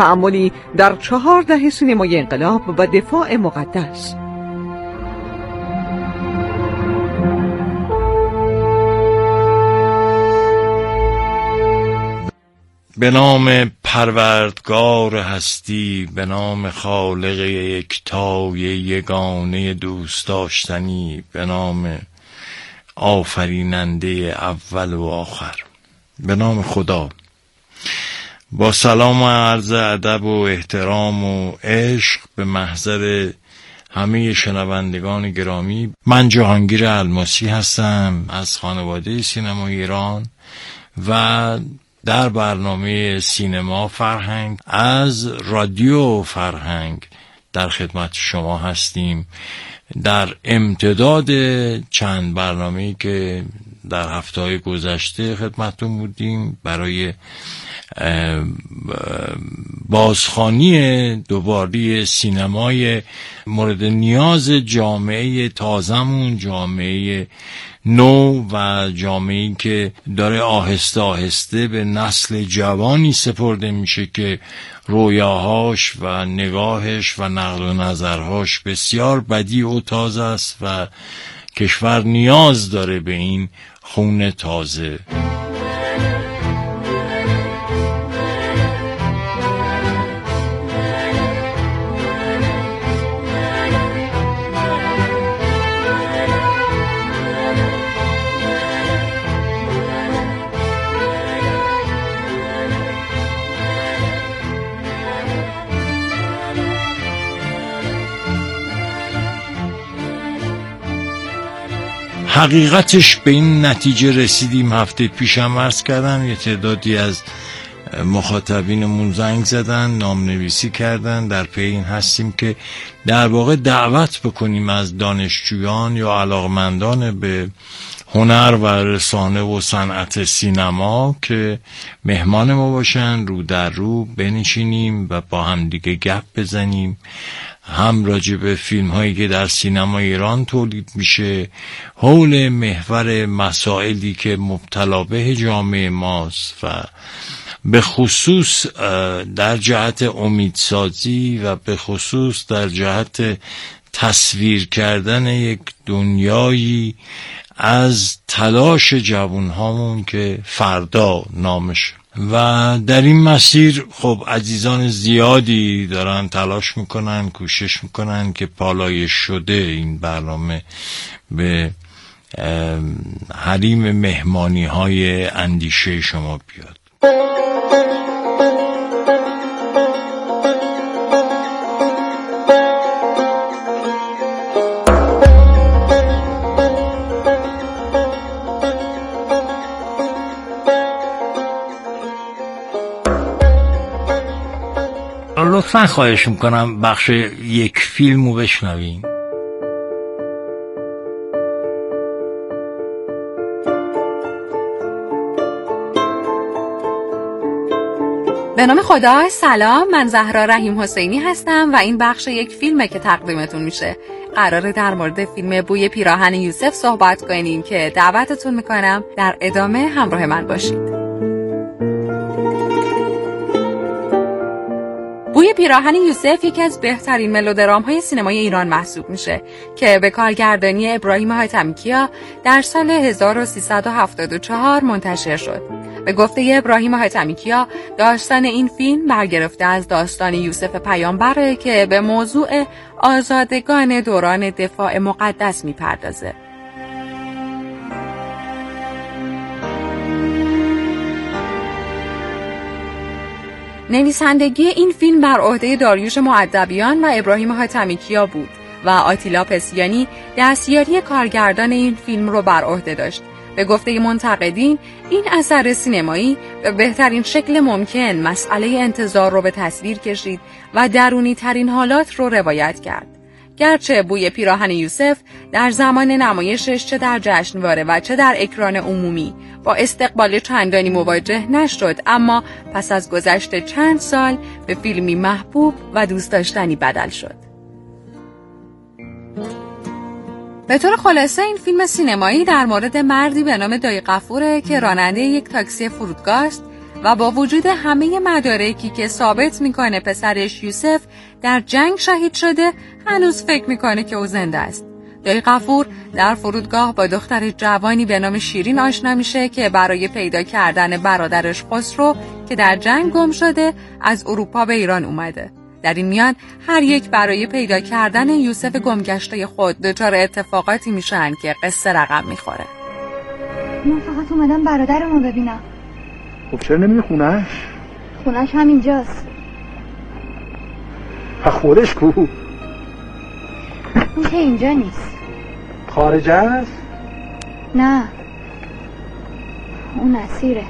تأملی در 4 دهه سینمای انقلاب و دفاع مقدس. به نام پروردگار هستی، به نام خالق یکتای یگانه دوست داشتنی، به نام آفریننده اول و آخر، به نام خدا. با سلام و عرض ادب و احترام و عشق به محضر همه شنوندگان گرامی، من جهانگیر الماسی هستم از خانواده سینمای ایران و در برنامه سینما فرهنگ از رادیو فرهنگ در خدمت شما هستیم. در امتداد چند برنامه‌ای که در هفته‌های گذشته خدمتتون بودیم برای بازخوانی دوباره سینمای مورد نیاز جامعه تازمون، جامعه نو و جامعه‌ای که داره آهسته آهسته به نسل جوانی سپرده میشه که رویاهاش و نگاهش و نقل و نظرهاش بسیار بدیع و تازه است و کشور نیاز داره به این خون تازه. حقیقتش به این نتیجه رسیدیم، هفته پیشم عرض کردم، یه تعدادی از مخاطبینمون زنگ زدن، نامنویسی کردن، در پی این هستیم که در واقع دعوت بکنیم از دانشجویان یا علاقمندان به هنر و رسانه و صنعت سینما که مهمان ما باشن، رو در رو بنشینیم و با هم دیگه گپ بزنیم، هم راجع به فیلم هایی که در سینما ایران تولید میشه حول محور مسائلی که مبتلا به جامعه ماست و به خصوص در جهت امیدسازی و به خصوص در جهت تصویر کردن یک دنیایی از تلاش جوانهامون که فردا نامشه. و در این مسیر خب عزیزان زیادی دارن تلاش میکنن، کوشش میکنن که پالایش شده این برنامه به حریم مهمانی های اندیشه شما بیاد. لطفاً خواهش میکنم بخش یک فیلمو بشنوین. به نام خدا. سلام، من زهرا رحیم حسینی هستم و این بخش یک فیلمه که تقدیمتون میشه. قراره در مورد فیلم بوی پیراهن یوسف صحبت کنیم که دعوتتون میکنم در ادامه همراه من باشید. بوی پیراهن یوسف یکی از بهترین ملودرام‌های سینمای ایران محسوب میشه که به کارگردانی ابراهیم حاتمی‌کیا در سال 1374 منتشر شد. به گفته ابراهیم حاتمی‌کیا داستان این فیلم برگرفته از داستان یوسف پیامبره که به موضوع آزادگان دوران دفاع مقدس میپردازه. نویسندگی این فیلم بر عهده داریوش مؤدبیان و ابراهیم حاتمی‌کیا بود و آتیلا پسیانی دستیاری کارگردان این فیلم رو بر عهده داشت. به گفته منتقدین این اثر سینمایی به بهترین شکل ممکن مسئله انتظار رو به تصویر کشید و درونی ترین حالات رو روایت کرد. گرچه بوی پیراهن یوسف در زمان نمایشش چه در جشنواره و چه در اکران عمومی با استقبال چندانی مواجه نشد، اما پس از گذشت چند سال به فیلمی محبوب و دوست داشتنی بدل شد. به طور خلاصه این فیلم سینمایی در مورد مردی به نام دایی غفوره که راننده یک تاکسی فرودگاه است و با وجود همه مدارکی که ثابت میکنه پسرش یوسف در جنگ شهید شده، هنوز فکر میکنه که او زنده است. دایی غفور در فرودگاه با دختر جوانی به نام شیرین آشنا میشه که برای پیدا کردن برادرش خسرو که در جنگ گم شده از اروپا به ایران اومده. در این میان هر یک برای پیدا کردن یوسف گمگشته خود دچار اتفاقاتی میشن که قصه رقم میخوره. من فقط اومدم برادرمو ببینم. خب چرا نمیری خونه‌اش؟ خونه‌اش همینجاست. خودش کو؟ اون که اینجا نیست. خارج است؟ نه، اون اسیره.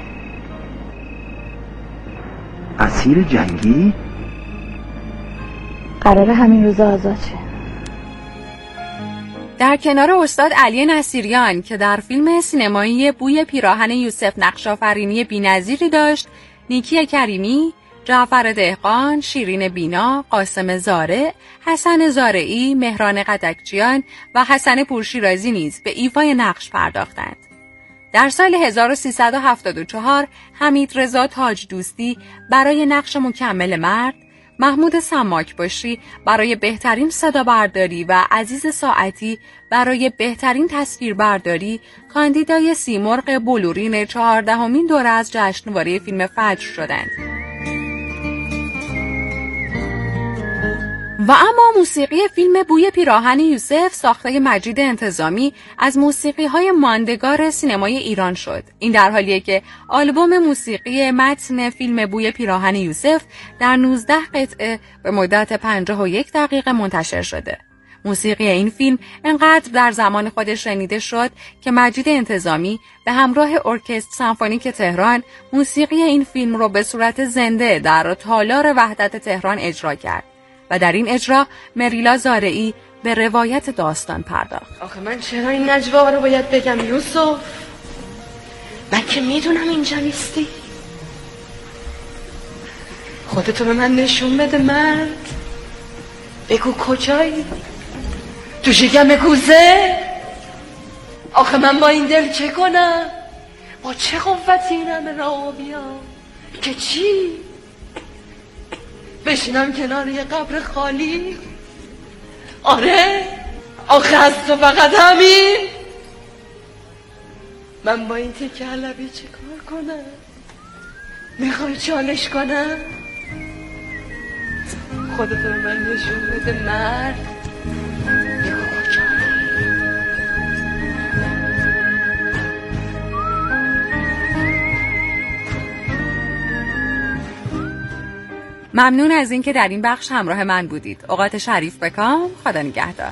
اسیر جنگی؟ قراره همین روز آزاد شه. در کنار استاد علی نصیریان که در فیلم سینمایی بوی پیراهن یوسف نقش آفرینی بی‌نظیری داشت، نیکی کریمی، جعفر دهقان، شیرین بینا، قاسم زاره، حسن زارعی، مهران قدکچیان و حسن پورشیرازی نیز به ایفای نقش پرداختند. در سال 1374 حمید رضا تاج دوستی برای نقش مکمل مرد، محمود سماکباشی برای بهترین صدا برداری و عزیز ساعتی برای بهترین تصویر برداری کاندیدای سیمرغ بلورین 14مین دوره از جشنواره فیلم فجر شدند. و اما موسیقی فیلم بوی پیراهن یوسف ساخته مجید انتظامی از موسیقی‌های ماندگار سینمای ایران شد. این در حالیه که آلبوم موسیقی متن فیلم بوی پیراهن یوسف در 19 قطعه به مدت 51 دقیقه منتشر شده. موسیقی این فیلم انقدر در زمان خودش شنیده شد که مجید انتظامی به همراه ارکستر سمفونیک تهران موسیقی این فیلم رو به صورت زنده در تالار وحدت تهران اجرا کرد. و در این اجرا مریلا زارعی به روایت داستان پرداخت. آخه من چرا این نجوا رو باید بگم یوسف؟ من که میدونم اینجا نیستی. خودتو به من نشون بده مرد. بگو کجایی؟ تو شکم کوزه؟ آخه من با این دل چه کنم؟ با چه قوتی این همه راه بیام؟ که چی؟ بشینم کنار یه قبر خالی؟ آره؟ آخه از تو فقط همین؟ من با این تکه علبی چه کار کنم؟ میخوای چالش کنم؟ خودتو به من نشون بده مرد. بگو کجایی؟ ممنون از اینکه در این بخش همراه من بودید. اوقات شریف بکام. خدا نگهدار.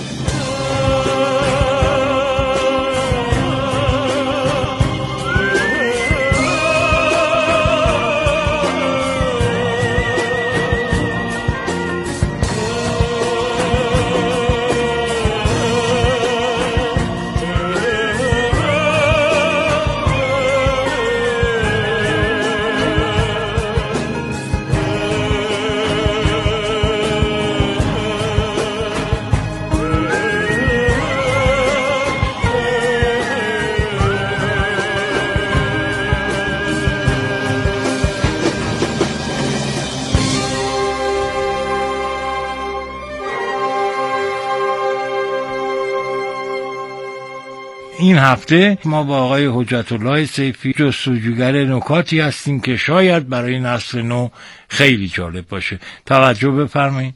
این هفته ما با آقای حجت الله سیفی جستجوگر نکاتی هستیم که شاید برای نسل نو خیلی جالب باشه. توجه بفرمایید.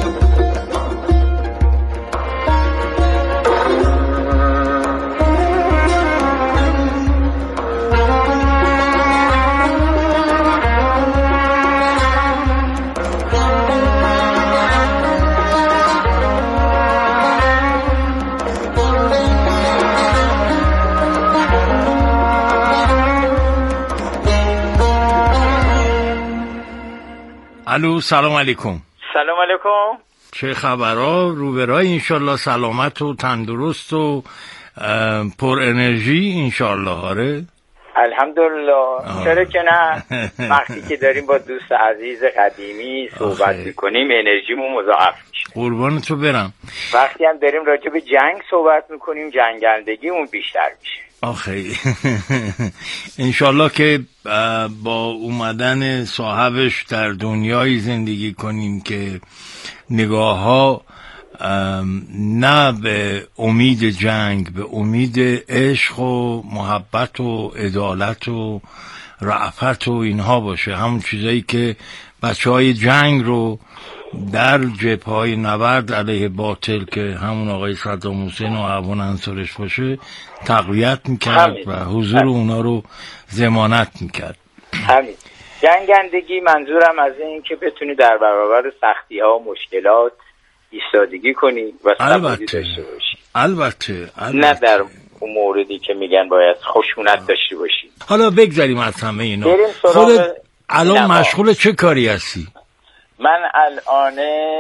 الو، سلام علیکم. سلام علیکم. چه خبرها؟ روبرای انشالله سلامت و تندرست و پر انرژی انشالله. آره الحمدلله. چرا که نه. وقتی که داریم با دوست عزیز قدیمی صحبت میکنیم انرژیمون مضاعف میشه. قربان تو برم. وقتی هم داریم راجع به جنگ صحبت میکنیم جنگندگیمون بیشتر میشه. آخه انشالله که با اومدن صاحبش در دنیای زندگی کنیم که نگاه ها نه به امید جنگ، به امید عشق و محبت و عدالت و رأفت و اینها باشه، همون چیزایی که بچهای جنگ رو در جبهه‌های نبرد علیه باطل که همون آقای صدام حسین و اعوان انصارش باشه تقویت میکرد و حضور اونا رو ضمانت میکرد. همین جنگندگی منظورم از این که بتونی در برابر سختی ها و مشکلات ایستادگی کنی و صبوری داشته باشی. البته نه در اون موردی که میگن باید خشونت داشته باشی. حالا بگذاریم از همه اینا. خودت الان مشغول چه کاری هستی؟ من الان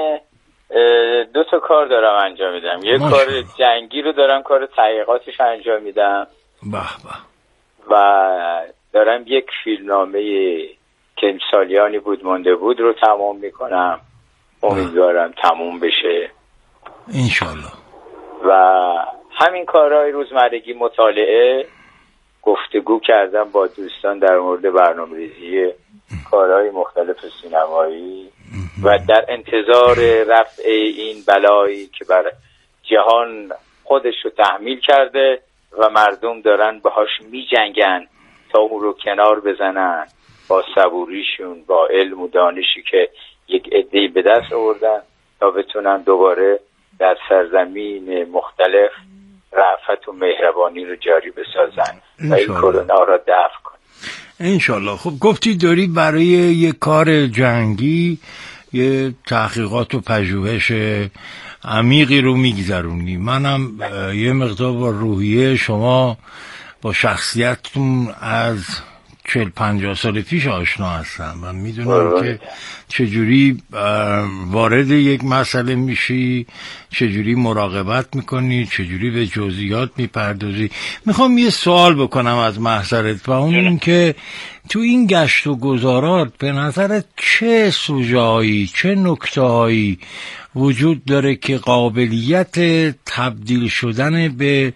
2 تا کار دارم انجام میدم. یک کار جنگی رو دارم، کار تحقیقاتش انجام میدم. به و دارم یک فیلمنامه که سالیانی بود مونده بود رو تمام میکنم. امیدوارم تموم بشه انشالله. و همین کارهای روزمرگی، مطالعه، گفتگو کردم با دوستان در مورد برنامه‌ریزی کارهای مختلف سینمایی و در انتظار رفع این بلایی که بر جهان خودش رو تحمیل کرده و مردم دارن باهاش می جنگن تا اون رو کنار بزنن با صبوریشون، با علم و دانشی که یک عده‌ای به دست آوردن تا بتونن دوباره در سرزمین مختلف رأفت و مهربانی رو جاری بسازن و این کرونا را دفع کنن انشالله. خب گفتی داری برای یه کار جنگی یه تحقیقات و پژوهش عمیقی رو میگذرونی. منم یه مقدار با روحیه شما، با شخصیتتون از 40-50 سال پیش آشنا هستم و میدونم که چجوری وارد یک مسئله میشی، چجوری مراقبت میکنی، چجوری به جزئیات میپردازی. میخوام یه سوال بکنم از محضرت و اون که تو این گشت و گذارات به نظرت چه سوژه‌هایی، چه نکته‌هایی وجود داره که قابلیت تبدیل شدن به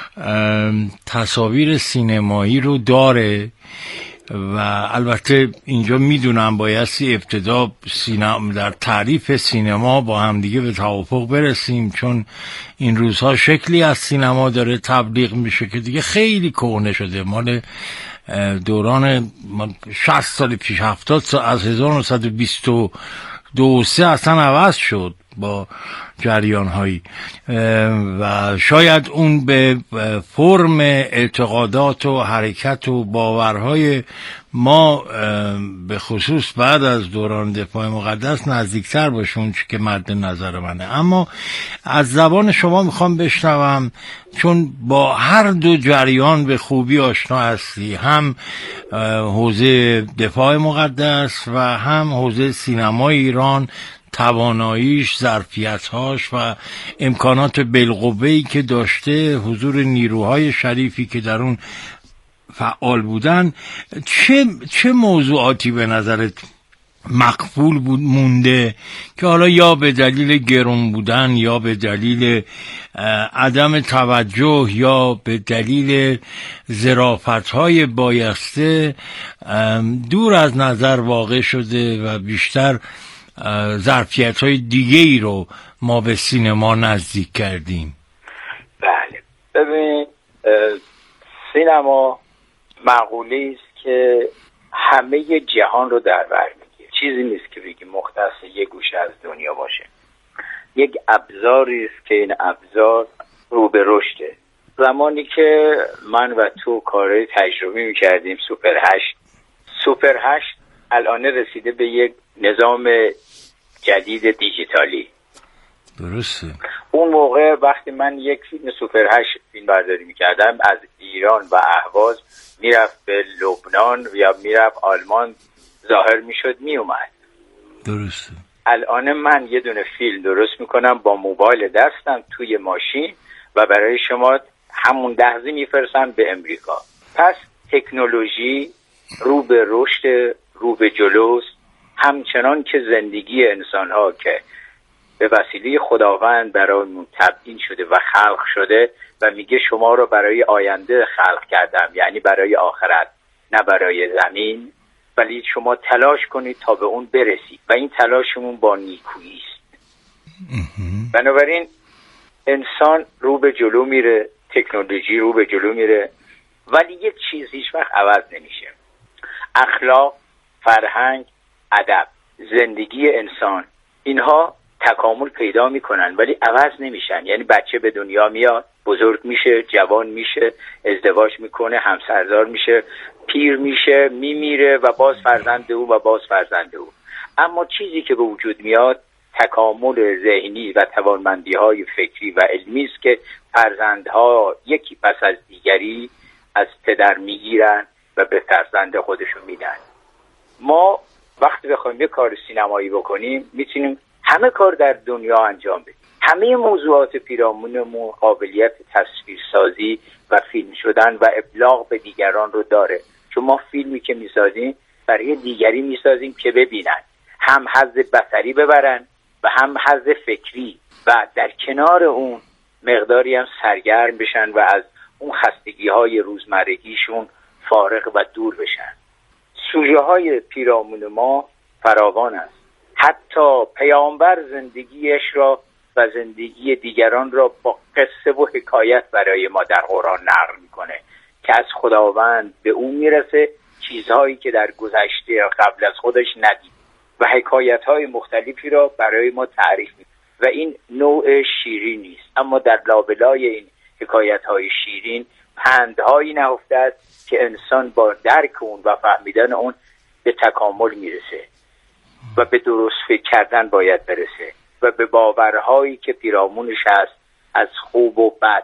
تصاویر سینمایی رو داره؟ و البته اینجا میدونم بایستی ابتدا در تعریف سینما با همدیگه به توافق برسیم، چون این روزها شکلی از سینما داره تبلیغ میشه که دیگه خیلی کهنه شده، مال دوران 60 سال پیش، 70 سال، از 1922 اصلا عوض شد با جریان‌هایی و شاید اون به فرم اعتقادات و حرکت و باورهای ما به خصوص بعد از دوران دفاع مقدس نزدیکتر باشه، اون چی که مد نظر منه. اما از زبان شما میخوام بشنوم، چون با هر دو جریان به خوبی آشنا هستی، هم حوزه دفاع مقدس و هم حوزه سینمای ایران، تواناییش، ظرفیت‌هاش و امکانات بالقوه‌ای که داشته، حضور نیروهای شریفی که در اون فعال بودن. چه موضوعاتی به نظرت مقفول بود، مونده، که حالا یا به دلیل گران بودن یا به دلیل عدم توجه یا به دلیل ظرافت‌های بایسته دور از نظر واقع شده و بیشتر ظرفیت‌های دیگه‌ای رو ما به سینما نزدیک کردیم؟ بله، ببین، سینما مقوله‌ای است که همه جهان رو در بر میگیره. چیزی نیست که بگیم مختص یک گوشه از دنیا باشه. یک ابزاری است که این ابزار رو به رشده. زمانی که من و تو کارهای تجربی می‌کردیم، سوپر 8 الان رسیده به یک نظام جدید دیجیتالی. درسته. اون موقع وقتی من یک فیلم سوپر 8 فیلم برداری میکردم، از ایران و اهواز میرفت به لبنان یا میرفت آلمان ظاهر میشد میومد. درسته. الان من یه دونه فیلم درست میکنم با موبایل دستم توی ماشین و برای شما همون لحظه میفرستم به امریکا. پس تکنولوژی رو به رشد، رو به جلوست، همچنان که زندگی انسان ها که به وسیله خداوند برایمون تبیین شده و خلق شده و میگه شما رو برای آینده خلق کردم، یعنی برای آخرت نه برای زمین، ولی شما تلاش کنید تا به اون برسید و این تلاشمون با نیکویی است. بنابراین انسان رو به جلو میره، تکنولوژی رو به جلو میره، ولی یک چیز هیچ وقت عوض نمیشه. اخلاق، فرهنگ، ادب، زندگی انسان، اینها تکامل پیدا میکنن ولی عوض نمیشن. یعنی بچه به دنیا میاد، بزرگ میشه، جوان میشه، ازدواج میکنه، همسردار میشه، پیر میشه، میمیره و باز فرزند او و باز فرزند او. اما چیزی که به وجود میاد تکامل ذهنی و توانمندی های فکری و علمی است که فرزندها یکی پس از دیگری از پدر میگیرن و به فرزند خودشون میدن. ما وقتی بخوایم یک کار سینمایی بکنیم میتونیم همه کار در دنیا انجام بدیم. همه موضوعات پیرامونمون قابلیت تصویرسازی و فیلم شدن و ابلاغ به دیگران رو داره، چون ما فیلمی که میسازیم برای دیگری میسازیم که ببینن، هم حظ بصری ببرن و هم حظ فکری و در کنار اون مقداری هم سرگرم بشن و از اون خستگی های روزمرگیشون فارغ و دور بشن. سوژه های پیرامون ما فراوان است. حتی پیامبر زندگیش را و زندگی دیگران را با قصه و حکایت برای ما در قرآن نقل میکنه که از خداوند به اون میرسه چیزهایی که در گذشته قبل از خودش ندید و حکایت های مختلفی را برای ما تعریف میکنه و این نوع شیرینی است. اما در لابلای این حکایت های شیرین پندهایی نهفته است که انسان با درک اون و فهمیدن اون به تکامل میرسه و به درست فکر کردن باید برسه و به باورهایی که پیرامونش هست از خوب و بد،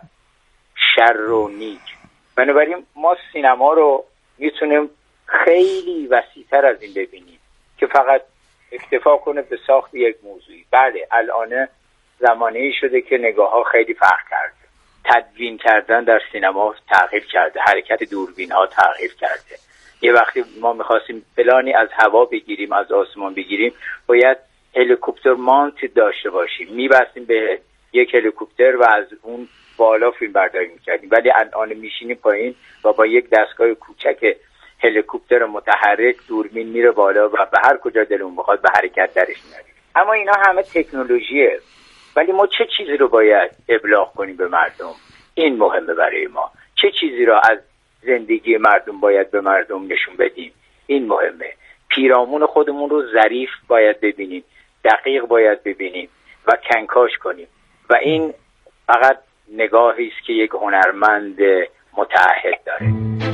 شر و نیک. بنابراین ما سینما رو میتونیم خیلی وسیع‌تر از این ببینیم که فقط اکتفا کنه به ساخت یک موضوعی. بله الان زمانه‌ای شده که نگاه‌ها خیلی فرق کرده، تدوین کردن در سینما تغییر کرده، حرکت دوربین ها تغییر کرده. یه وقتی ما میخواستیم پلانی از هوا بگیریم، از آسمان بگیریم، باید هلیکوپتر مانت داشته باشیم، میبستیم به یک هلیکوپتر و از اون بالا فیلم برداری میکردیم. ولی الان میشینیم پایین و با یک دستگاه کوچک هلیکوپتر متحرک دوربین میره بالا و به هر کجا دلمون بخواد به حرکت درش میاریم. اما اینا همه تکنولوژیه، ولی ما چه چیزی رو باید ابلاغ کنیم به مردم؟ این مهمه برای ما. چه چیزی رو از زندگی مردم باید به مردم نشون بدیم؟ این مهمه. پیرامون خودمون رو ظریف باید ببینیم، دقیق باید ببینیم و کنکاش کنیم و این فقط نگاهی است که یک هنرمند متعهد داره.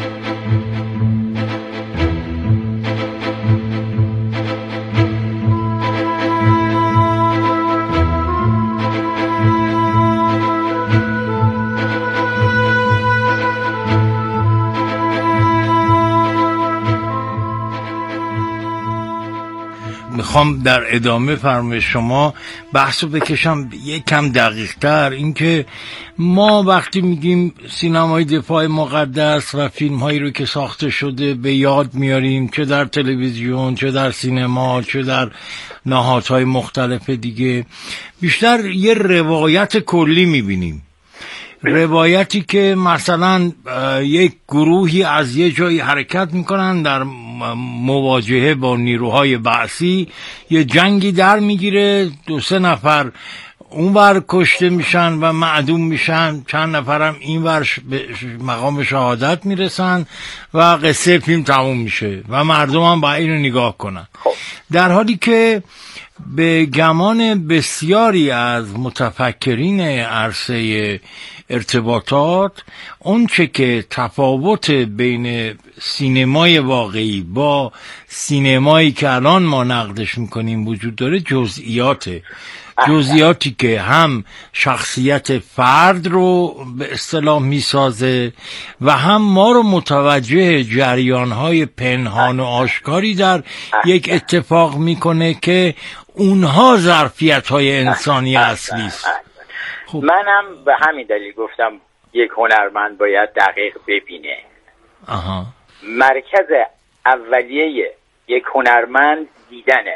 میخوام در ادامه فرمایش شما بحثو بکشم یکم دقیق تر. اینکه ما وقتی میگیم سینمای دفاع مقدس و فیلم هایی رو که ساخته شده به یاد میاریم، چه در تلویزیون، چه در سینما، چه در نهادهای مختلف دیگه، بیشتر یه روایت کلی میبینیم. روایتی که مثلا یک گروهی از یه جایی حرکت میکنن در مواجهه با نیروهای بعثی، یه جنگی در میگیره، 2-3 نفر اونور کشته میشن و معدوم میشن، چند نفرم اینور به مقام شهادت میرسن و قصه فیلم تموم میشه و مردم هم با اینو نگاه کنن. در حالی که به گمان بسیاری از متفکرین عرصه ارتباطات، اون چه که تفاوت بین سینمای واقعی با سینمایی که الان ما نقدش میکنیم وجود داره جزئیاتی که هم شخصیت فرد رو به اصطلاح میسازه و هم ما رو متوجه جریانهای پنهان و آشکاری در یک اتفاق میکنه که اونها ظرفیت‌های انسانی اصلی است. منم به همین دلیل گفتم یک هنرمند باید دقیق ببینه. مرکز اولیه یک هنرمند دیدنه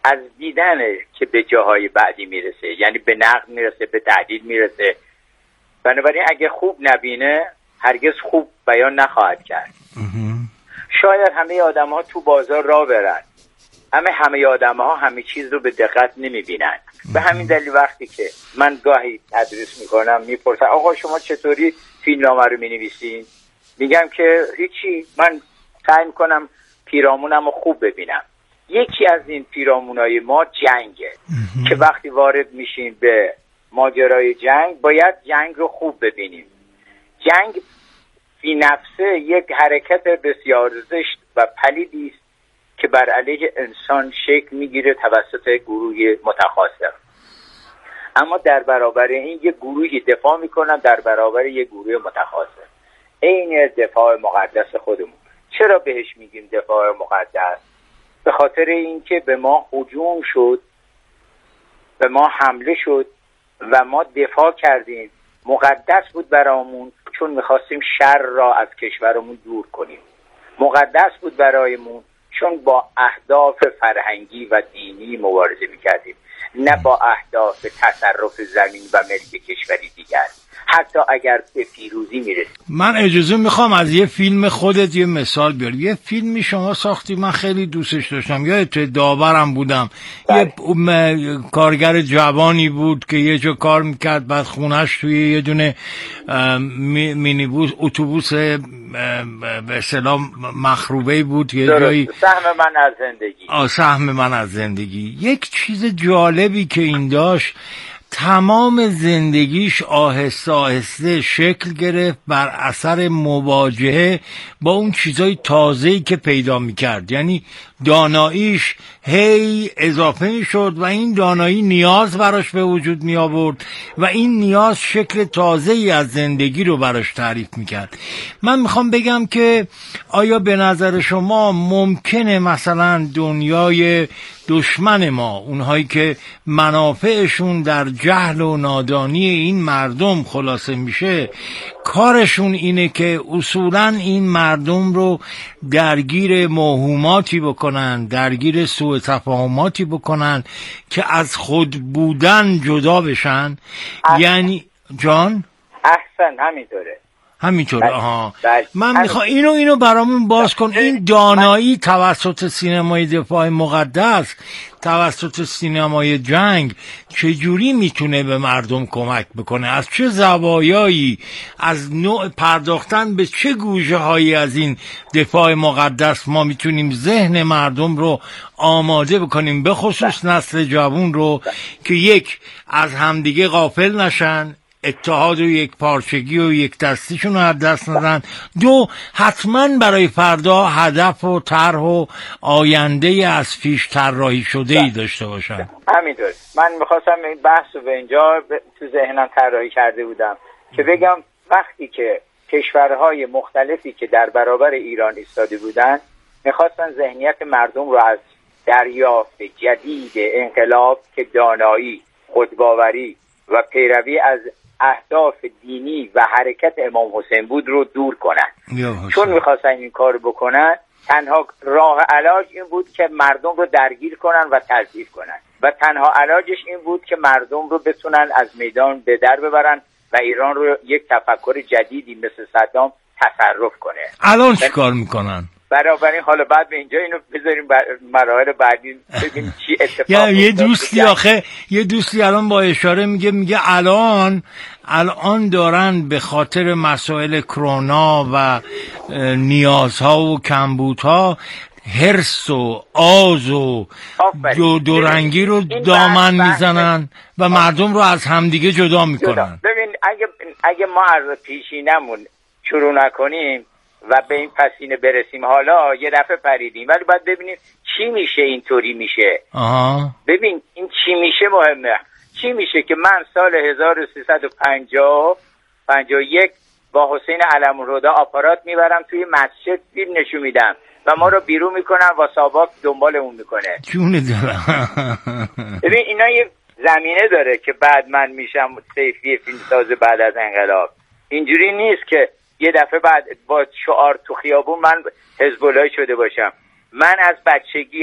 از دیدنه که به جاهای بعدی میرسه، یعنی به نقد میرسه، به تحلیل میرسه. بنابراین اگه خوب نبینه هرگز خوب بیان نخواهد کرد. شاید همه آدم ها تو بازار راه برن، همه آدم ها همه چیز رو به دقت نمیبینن. به همین دلیل وقتی که من گاهی تدریس میکنم میپرسن آقا شما چطوری فیلمنامه رو مینویسین؟ میگم که هیچی، من سعی میکنم پیرامونم رو خوب ببینم. یکی از این پیرامونای ما جنگه که وقتی وارد میشیم به ماجرای جنگ باید جنگ رو خوب ببینیم. جنگ فی نفسه یک حرکت بسیار زشت و پلیدی است که بر علیه انسان شکل میگیره توسط گروه متخاصم. اما در برابر این یک گروهی دفاع میکنن در برابر یک گروه متخاصم. این دفاع مقدس خودمون. چرا بهش میگیم دفاع مقدس؟ به خاطر اینکه به ما هجوم شد، به ما حمله شد و ما دفاع کردیم. مقدس بود برامون چون میخواستیم شر را از کشورمون دور کنیم. مقدس بود برایمون چون با اهداف فرهنگی و دینی مبارزه میکردیم، نه با اهداف تصرف زمین و ملک کشوری دیگر، حتی اگر به پیروزی میرسیم. من اجازه میخوام از یه فیلم خودت یه مثال بیارم. یه فیلمی شما ساختی من خیلی دوستش داشتم، یادت داورم بودم. یه کارگر جوانی بود که یه جا کار میکرد، بعد خونش توی یه دونه مینیبوس اتوبوس به اصطلاح مخروبه‌ای بود، یه جایی سهم من از زندگی. سهم من از زندگی. یک چیز جالبی که این داشت، تمام زندگیش آهسته آهسته شکل گرفت بر اثر مواجهه با اون چیزای تازه‌ای که پیدا می‌کرد. یعنی داناییش هی اضافه می‌شد و این دانایی نیاز براش به وجود می آورد و این نیاز شکل تازه‌ای از زندگی رو براش تعریف می‌کرد. من می‌خوام بگم که آیا به نظر شما ممکنه مثلا دنیای دشمن ما، اونهایی که منافعشون در جهل و نادانی این مردم خلاصه میشه، کارشون اینه که اصولاً این مردم رو درگیر موهوماتی بکنن، درگیر سوء تفاهماتی بکنن که از خود بودن جدا بشن؟ یعنی جان احسن همینطوره. آها. من میخوام اینو برامون باز کن. این دانایی توسط سینمای دفاع مقدس، توسط سینمای جنگ چجوری میتونه به مردم کمک بکنه؟ از چه زوایایی، از نوع پرداختن به چه گوشه هایی از این دفاع مقدس ما میتونیم ذهن مردم رو آماده بکنیم، به خصوص نسل جوان رو، که یک از همدیگه غافل نشن، اتحاد و یک پارچگی و یک دستیشون رو از دست ندن، دو حتما برای فردا هدف و طرح و آینده از پیش طراحی شده ای داشته باشن. همینطور. من میخواستم این بحث رو به اینجا تو ذهنم طراحی کرده بودم که بگم وقتی که کشورهای مختلفی که در برابر ایران ایستاده بودن میخواستن ذهنیت مردم رو از دریافت جدید انقلاب که دانایی، خودباوری و پیروی از اهداف دینی و حرکت امام حسین بود رو دور کنن. چون میخواستن این کار بکنن، تنها راه علاج این بود که مردم رو درگیر کنن و تضعیف کنن و تنها علاجش این بود که مردم رو بتونن از میدان به در ببرن و ایران رو یک تفکر جدیدی مثل صدام تصرف کنه. الان چی کار میکنن؟ بنابراین حالا بعد به اینجا اینو بذاریم مراحل بعدی ببینیم چی اتفاق میفته. یه دوستی الان با اشاره میگه الان دارن به خاطر مسائل کرونا و نیازها و کمبودها حرص و آز و دورنگی رو دامن میزنن و مردم رو از همدیگه جدا میکنن. ببین اگه ما از پیشینمون شروع نکنیم و به این پسینه برسیم، حالا یه دفعه پریدیم، ولی باید ببینیم چی میشه اینطوری میشه. ببین این چی میشه مهمه. چی میشه که من سال 1351 با حسین علم‌الهدی آپارات میبرم توی مسجد فیلم نشون میدم و ما رو بیرون میکنن و ساواک دنبالمون میکنه. جونه دارم. ببین اینا یه زمینه داره که بعد من میشم سیفی فیلمساز بعد از انقلاب. اینجوری نیست که یه دفعه بعد با شعار تو خیابون من حزب اللهی شده باشم. من از بچگی از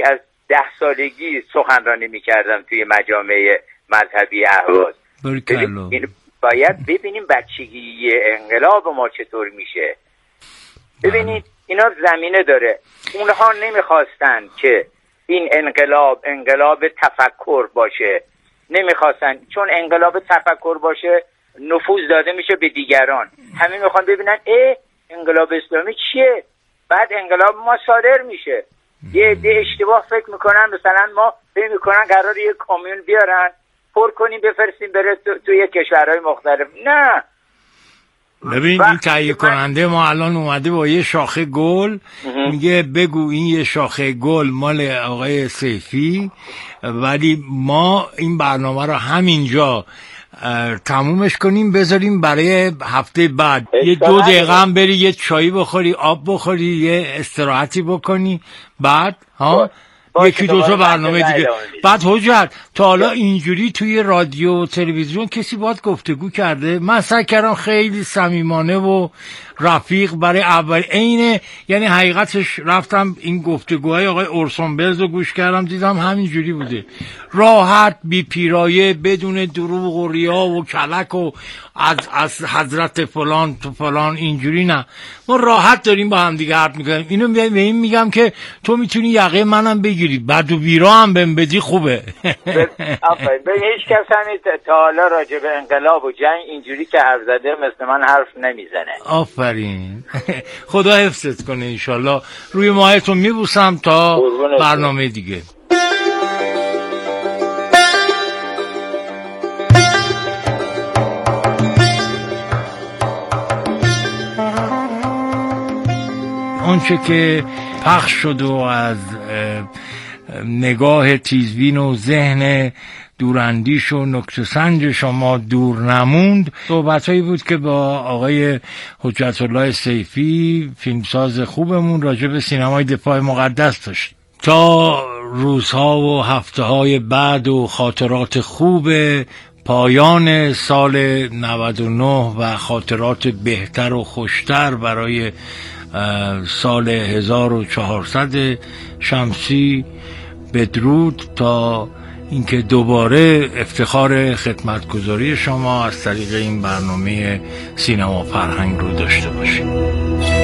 10 سالگی سخنرانی میکردم توی مجامع مذهبی اهواز. باید ببینیم بچگی انقلاب ما چطور میشه. ببینید اینا زمینه داره. اونها نمیخواستن که این انقلاب تفکر باشه، نمیخواستن، چون انقلاب تفکر باشه نفوذ داده میشه به دیگران. همه میخوان ببینن انقلاب اسلامی چیه، بعد انقلاب ما صادر میشه. یه عده اشتباه فکر میکنن، مثلا ما فکر میکنن قرار یه کامیون بیارن پر کنیم بفرستیم بره توی کشورهای مختلف. نه، ببین این تهیه کننده ما الان اومده با یه شاخه گل، میگه بگو این یه شاخه گل مال آقای سیفی، ولی ما این برنامه رو همینجا تمومش کنیم بذاریم برای هفته بعد. یه 2 دقیقه هم بری یه چایی بخوری، آب بخوری، یه استراحتی بکنی، بعد یکی 2 تا برنامه دیگه. بعد حجت تا حالا اینجوری توی رادیو و تلویزیون کسی باهات گفتگو کرده؟ من سعی کردم خیلی صمیمانه و رفیق برای اول عینه، یعنی حقیقتش رفتم این گفتگوهای آقای اورسون ولز رو گوش کردم، دیدم همینجوری بوده، راحت بی پیرایه بدون دروغ و ریا و کلک و از حضرت فلان تو فلان، اینجوری نه، ما راحت داریم با هم دیگه حرف میکنیم. اینو به این میگم که تو میتونی یقه منم بگیری، بعد و بیرا هم بهم بدی خوبه. به هیچ کس همین تا حالا راجع به انقلاب و جنگ اینجوری که حرف زده مثل من حرف نمیزنه. آفرین. خدا حفظت کنه انشالله. روی ماهتون میبوسم تا برنامه دیگه. آنچه که پخش شد و از نگاه تیزبین و ذهن دوراندیش و نکته سنج شما دور نموند، صحبتایی بود که با آقای حجت الله سیفی فیلمساز خوبمون راجع به سینمای دفاع مقدس داشت. تا روزها و هفته‌های بعد و خاطرات خوب پایان سال 99 و خاطرات بهتر و خوشتر برای سال 1400 شمسی، بدرود تا اینکه دوباره افتخار خدمتگزاری شما از طریق این برنامه سینما فرهنگ رو داشته باشیم.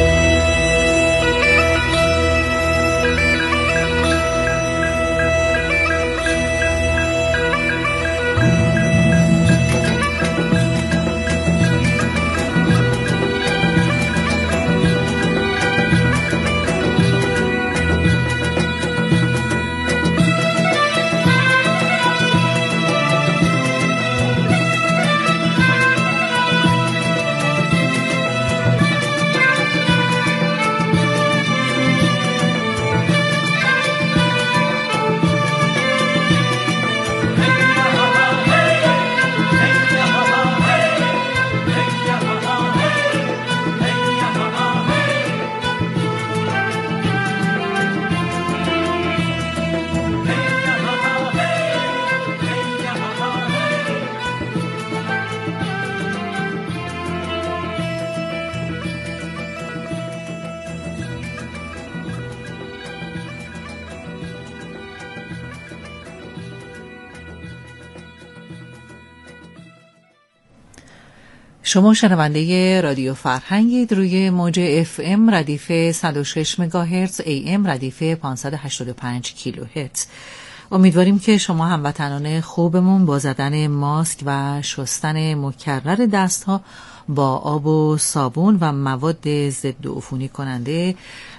شما شنونده رادیو فرهنگید. روی موج FM ردیف 106 مگاهرتز، AM ردیف 585 کیلوهرتز. امیدواریم که شما هموطنان خوبمون با زدن ماسک و شستن مکرر دستها با آب و صابون و مواد ضد عفونی کننده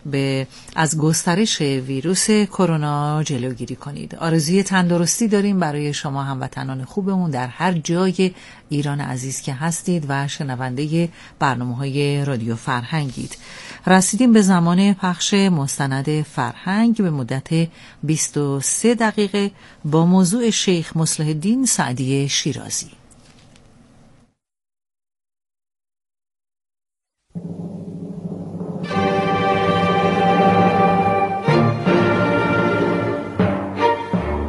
از گسترش ویروس کرونا جلوگیری کنید. آرزوی تندرستی داریم برای شما هموطنان خوبمون در هر جای ایران عزیز که هستید و شنونده برنامه‌های رادیو فرهنگید. رسیدیم به زمان پخش مستند فرهنگ به مدت 23 دقیقه با موضوع شیخ مصلح الدین سعدی شیرازی.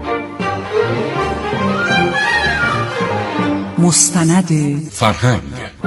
مستند فرهنگ.